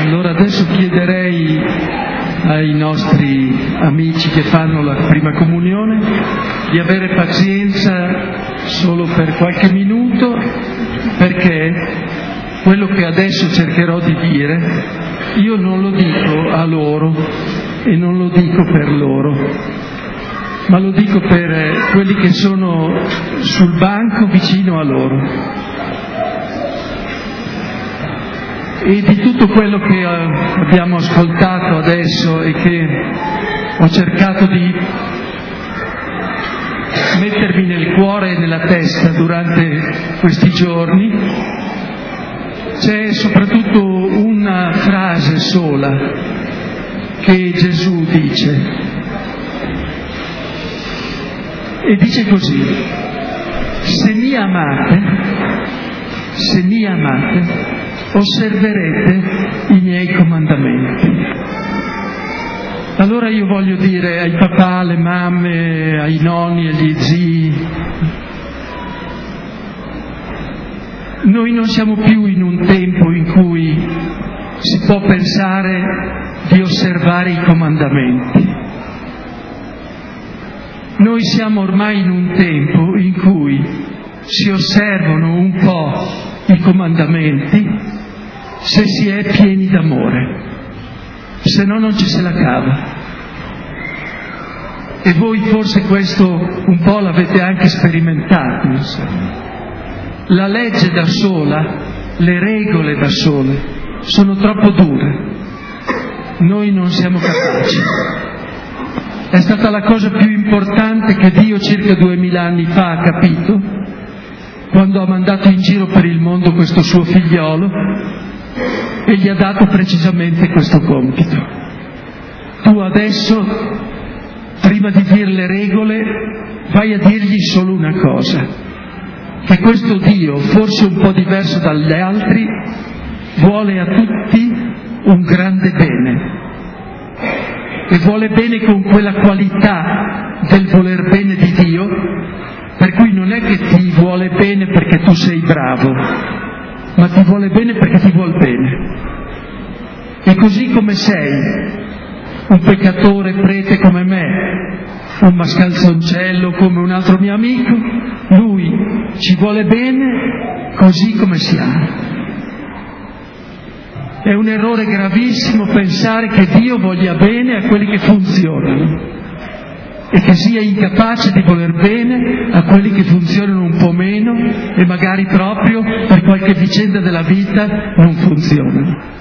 Allora adesso chiederei ai nostri amici che fanno la prima comunione di avere pazienza solo per qualche minuto, perché quello che adesso cercherò di dire io non lo dico a loro e non lo dico per loro, ma lo dico per quelli che sono sul banco vicino a loro. E di tutto quello che abbiamo ascoltato adesso e che ho cercato di mettermi nel cuore e nella testa durante questi giorni, c'è soprattutto una frase sola che Gesù dice, e dice così: se mi amate, osserverete i miei comandamenti. Allora io voglio dire ai papà, alle mamme, ai nonni, agli zii, noi non siamo più in un tempo in cui si può pensare di osservare i comandamenti. Noi siamo ormai in un tempo in cui si osservano un po' i comandamenti se si è pieni d'amore, se no non ci se la cava. E voi forse questo un po' l'avete anche sperimentato, insomma. La legge da sola, le regole da sole sono troppo dure, noi non siamo capaci. È stata la cosa più importante che Dio circa 2000 anni fa ha capito, quando ha mandato in giro per il mondo questo suo figliolo e gli ha dato precisamente questo compito. Tu adesso, prima di dire le regole, vai a dirgli solo una cosa: che questo Dio, forse un po' diverso dagli altri, vuole a tutti un grande bene, e vuole bene con quella qualità del voler bene di Dio, per cui non è che ti vuole bene perché tu sei bravo, ma ti vuole bene perché ti vuol bene. E così come sei un peccatore prete come me, un mascalzoncello come un altro mio amico, lui ci vuole bene così come siamo. È un errore gravissimo pensare che Dio voglia bene a quelli che funzionano e che sia incapace di voler bene a quelli che funzionano un po' meno e magari proprio per qualche vicenda della vita non funzionano.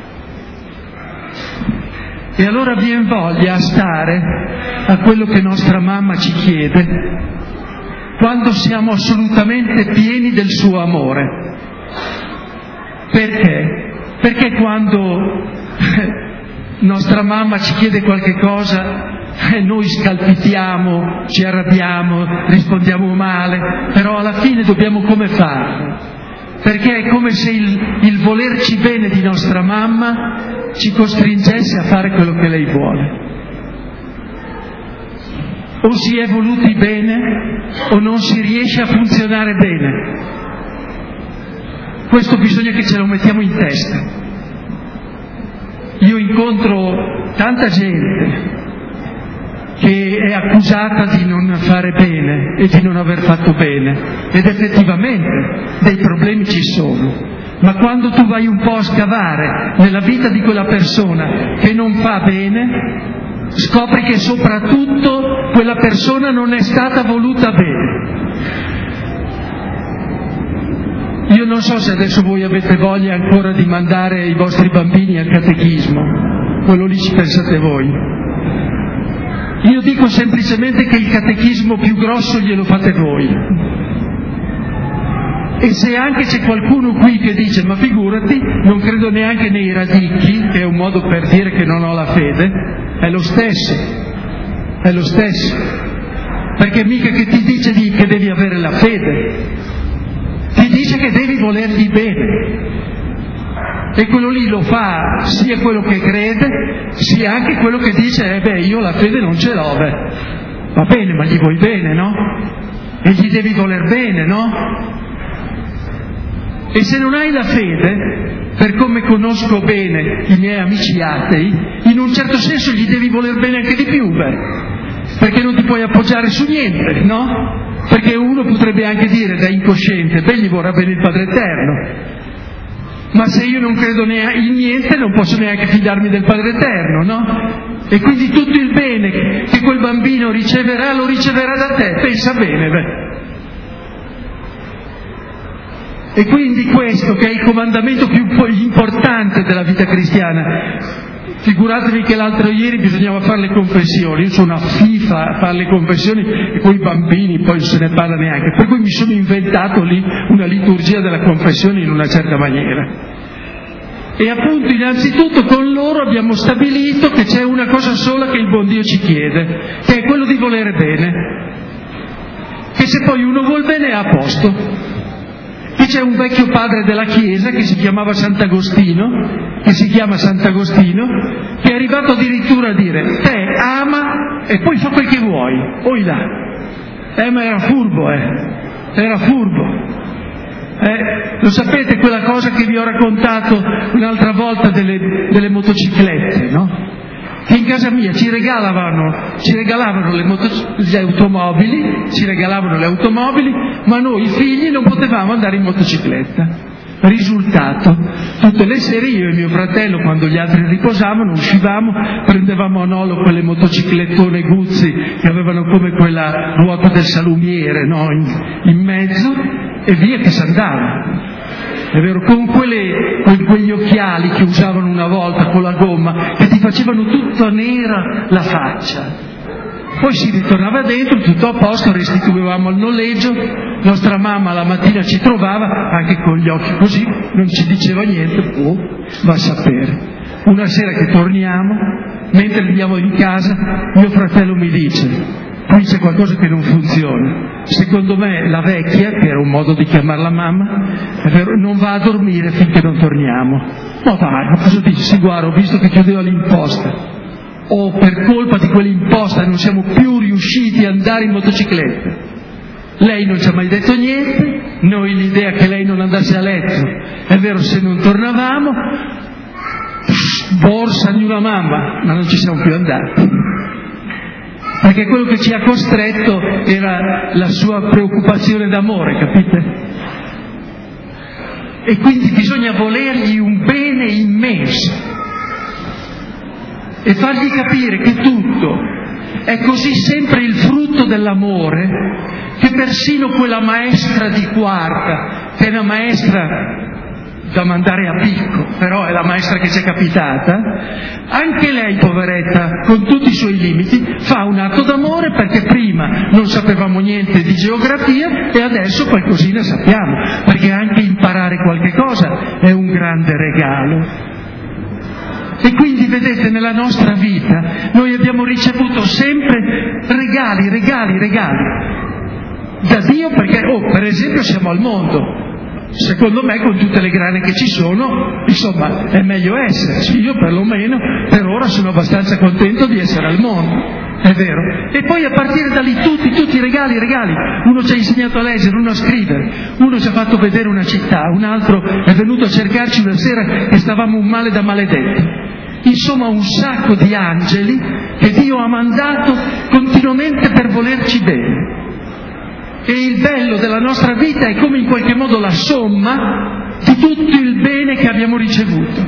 E allora vien voglia a stare a quello che nostra mamma ci chiede quando siamo assolutamente pieni del suo amore. Perché? Perché quando nostra mamma ci chiede qualche cosa noi scalpitiamo, ci arrabbiamo, rispondiamo male, però alla fine dobbiamo come farlo? Perché è come se il volerci bene di nostra mamma ci costringesse a fare quello che lei vuole. O si è voluti bene o non si riesce a funzionare bene. Questo bisogna che ce lo mettiamo in testa. Io incontro tanta gente che è accusata di non fare bene e di non aver fatto bene, ed effettivamente dei problemi ci sono. Ma quando tu vai un po' a scavare nella vita di quella persona che non fa bene, scopri che soprattutto quella persona non è stata voluta bene. Io non so se adesso voi avete voglia ancora di mandare i vostri bambini al catechismo, quello lì ci pensate voi. Io dico semplicemente che il catechismo più grosso glielo fate voi. E se anche c'è qualcuno qui che dice ma figurati, non credo neanche nei radicchi, che è un modo per dire che non ho la fede, è lo stesso, perché mica che ti dice che devi avere la fede, ti dice che devi volergli bene, e quello lì lo fa sia quello che crede sia anche quello che dice io la fede non ce l'ho, va bene, ma gli vuoi bene, no? E gli devi voler bene, no? E se non hai la fede per come conosco bene i miei amici atei, in un certo senso gli devi voler bene anche di più, perché non ti puoi appoggiare su niente, no? Perché uno potrebbe anche dire da incosciente, gli vorrà bene il Padre Eterno, ma se io non credo in niente non posso neanche fidarmi del Padre Eterno, no? E quindi tutto il bene che quel bambino riceverà lo riceverà da te, pensa bene, E quindi questo, che è il comandamento più importante della vita cristiana. Figuratevi che l'altro ieri bisognava fare le confessioni, io sono una fifa a fare le confessioni e con i bambini poi non se ne parla neanche, per cui mi sono inventato lì una liturgia della confessione in una certa maniera. E appunto innanzitutto con loro abbiamo stabilito che c'è una cosa sola che il buon Dio ci chiede, che è quello di volere bene, che se poi uno vuol bene è a posto. Qui c'è un vecchio padre della Chiesa che si chiama Sant'Agostino, che è arrivato addirittura a dire: te ama e poi fa quel che vuoi, oi là. Ma era furbo, Lo sapete quella cosa che vi ho raccontato un'altra volta delle motociclette, no? Che in casa mia ci regalavano le automobili, ma noi figli non potevamo andare in motocicletta. Risultato, tutte le sere io e mio fratello, quando gli altri riposavano, uscivamo, prendevamo a nolo quelle motociclettone Guzzi che avevano come quella ruota del salumiere, no? in mezzo, e via che si andava. È vero, con quegli occhiali che usavano una volta con la gomma, che ti facevano tutta nera la faccia. Poi si ritornava dentro, tutto a posto, restituivamo al noleggio, nostra mamma la mattina ci trovava, anche con gli occhi così, non ci diceva niente, va a sapere. Una sera che torniamo, mentre andiamo in casa, mio fratello mi dice: qui c'è qualcosa che non funziona. Secondo me la vecchia, che era un modo di chiamarla mamma, è vero, non va a dormire finché non torniamo. Ma dai, ma cosa dici? Sì, guarda, ho visto che chiudeva l'imposta. Per colpa di quell'imposta non siamo più riusciti ad andare in motocicletta. Lei non ci ha mai detto niente, noi l'idea che lei non andasse a letto, è vero, se non tornavamo, borsa di una mamma, ma non ci siamo più andati. Perché quello che ci ha costretto era la sua preoccupazione d'amore, capite? E quindi bisogna volergli un bene immenso e fargli capire che tutto è così sempre il frutto dell'amore, che persino quella maestra di quarta, che è una maestra da mandare a picco, però è la maestra che ci è capitata, anche lei, poveretta, con tutti i suoi limiti, fa un atto d'amore, perché prima non sapevamo niente di geografia e adesso qualcosina sappiamo, perché anche imparare qualche cosa è un grande regalo. E quindi vedete, nella nostra vita noi abbiamo ricevuto sempre regali da Dio, perché per esempio siamo al mondo. Secondo me, con tutte le grane che ci sono, insomma, è meglio esserci. Io perlomeno per ora sono abbastanza contento di essere al mondo, è vero. E poi a partire da lì tutti regali. Uno ci ha insegnato a leggere, uno a scrivere, uno ci ha fatto vedere una città, un altro è venuto a cercarci una sera che stavamo un male da maledetti. Insomma, un sacco di angeli che Dio ha mandato continuamente per volerci bene. E il bello della nostra vita è come in qualche modo la somma di tutto il bene che abbiamo ricevuto.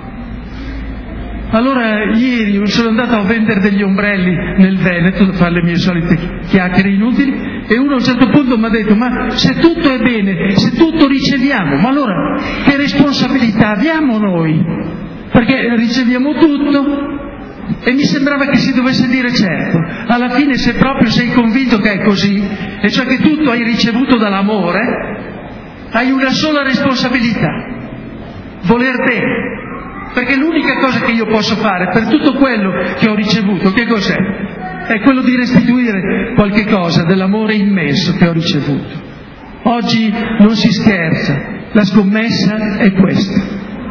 Allora ieri sono andato a vendere degli ombrelli nel Veneto, a fare le mie solite chiacchiere inutili, e uno a un certo punto mi ha detto: ma se tutto è bene, se tutto riceviamo, ma allora che responsabilità abbiamo noi? Perché riceviamo tutto. E mi sembrava che si dovesse dire: certo, alla fine, se proprio sei convinto che è così, e cioè che tutto hai ricevuto dall'amore, hai una sola responsabilità: voler bene. Perché l'unica cosa che io posso fare per tutto quello che ho ricevuto, che cos'è? È quello di restituire qualche cosa dell'amore immenso che ho ricevuto. Oggi non si scherza, la scommessa è questa.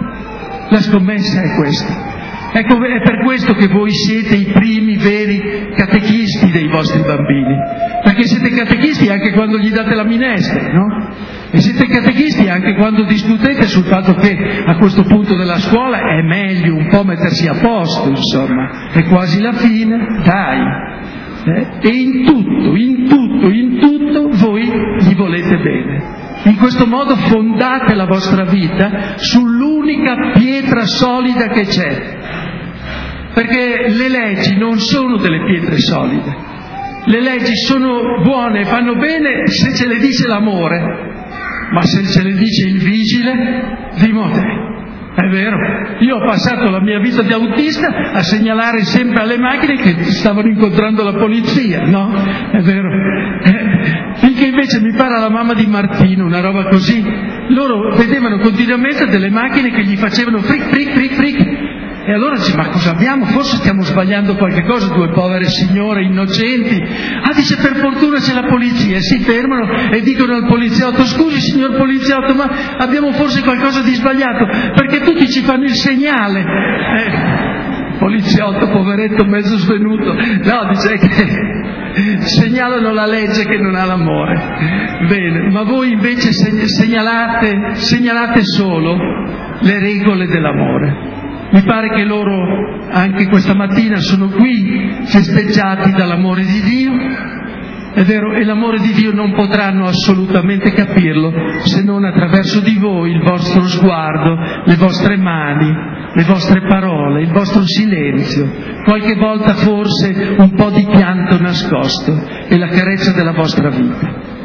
Ecco, è per questo che voi siete i primi veri catechisti dei vostri bambini, perché siete catechisti anche quando gli date la minestra, no? E siete catechisti anche quando discutete sul fatto che a questo punto della scuola è meglio un po' mettersi a posto, insomma, è quasi la fine, dai. E in tutto voi gli volete bene. In questo modo fondate la vostra vita sull'unica pietra solida che c'è. Perché le leggi non sono delle pietre solide. Le leggi sono buone, fanno bene se ce le dice l'amore. Ma se ce le dice il vigile, dimmo te, è vero, io ho passato la mia vita di autista a segnalare sempre alle macchine che stavano incontrando la polizia, no? È vero. Finché invece mi pare la mamma di Martino, una roba così, loro vedevano continuamente delle macchine che gli facevano fric, fric, fric, fric. E allora dice, ma cosa abbiamo? Forse stiamo sbagliando qualche cosa, due povere signore innocenti. Ah, dice, per fortuna c'è la polizia. E si fermano e dicono al poliziotto, scusi signor poliziotto, ma abbiamo forse qualcosa di sbagliato, perché tutti ci fanno il segnale. Poliziotto, poveretto, mezzo svenuto. No, dice che segnalano la legge che non ha l'amore. Bene, ma voi invece segnalate solo le regole dell'amore. Mi pare che loro anche questa mattina sono qui festeggiati dall'amore di Dio, è vero, e l'amore di Dio non potranno assolutamente capirlo se non attraverso di voi, il vostro sguardo, le vostre mani, le vostre parole, il vostro silenzio, qualche volta forse un po' di pianto nascosto e la carezza della vostra vita.